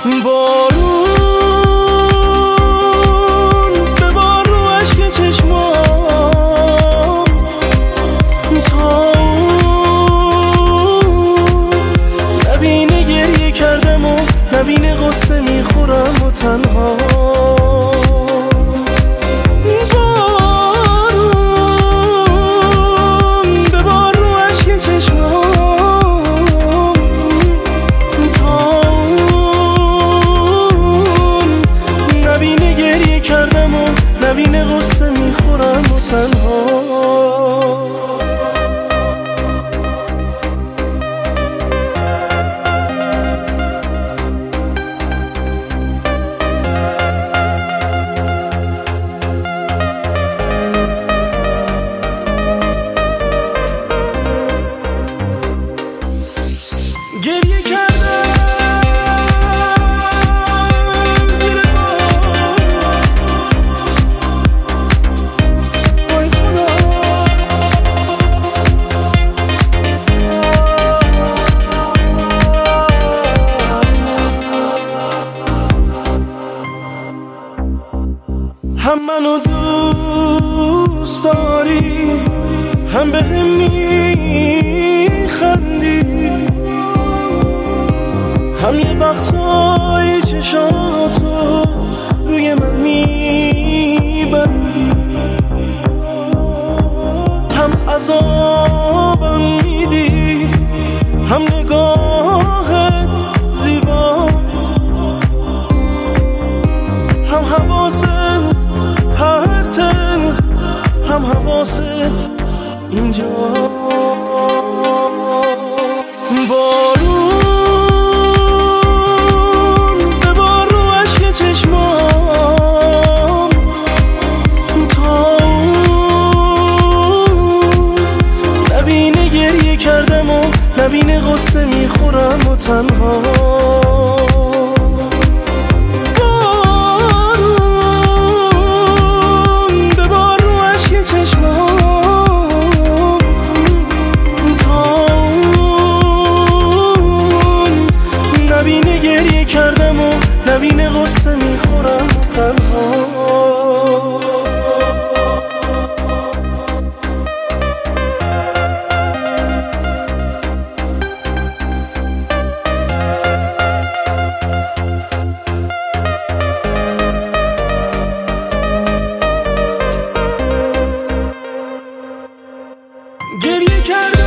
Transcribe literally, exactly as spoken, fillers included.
بارون ببار رو اشک چشمام تا نبینه گریه کردم و نبینه غصه میخورم و تنها نبینه غصه میخورم و تنها گریه کردم هم منو دوست داری هم به هم میخندی هم یه وقتای چشاتو روی من میبندی هم عذابم میدی هم نگاهت زیباست هم حواست پرته هم حواست اینجا بارون ببار رو اشک چشمام تا نبینه گریه کردم و نبینه غصه میخورم و تنها نبینه غصه میخورم تنها گریه کردم